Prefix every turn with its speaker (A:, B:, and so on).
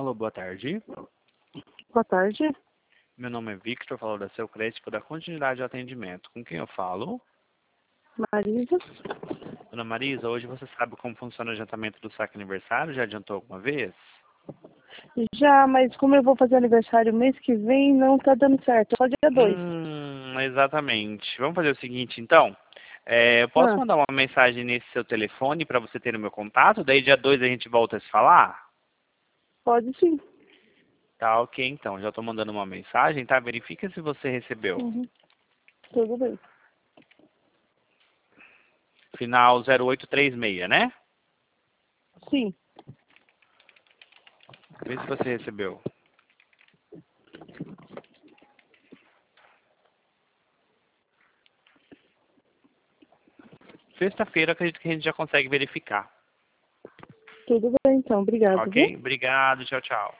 A: Alô, boa tarde.
B: Boa tarde.
A: Meu nome é Victor, falo da Seu Crédito, da continuidade de atendimento. Com quem eu falo?
B: Marisa.
A: Dona Marisa, hoje você sabe como funciona o adiantamento do saque aniversário? Já adiantou alguma vez?
B: Já, mas como eu vou fazer aniversário mês que vem, não tá dando certo. Só dia 2.
A: Exatamente. Vamos fazer o seguinte, então. Eu posso mandar uma mensagem nesse seu telefone para você ter o meu contato? Daí dia 2 a gente volta a se falar?
B: Pode sim.
A: Tá, ok, então. Já estou mandando uma mensagem, tá? Verifica se você recebeu.
B: Tudo bem.
A: Final 0836, né?
B: Sim.
A: Vê se você recebeu. Sexta-feira acredito que a gente já consegue verificar.
B: Tudo bem, então. Obrigado, viu?
A: Ok? Obrigado, tchau, tchau.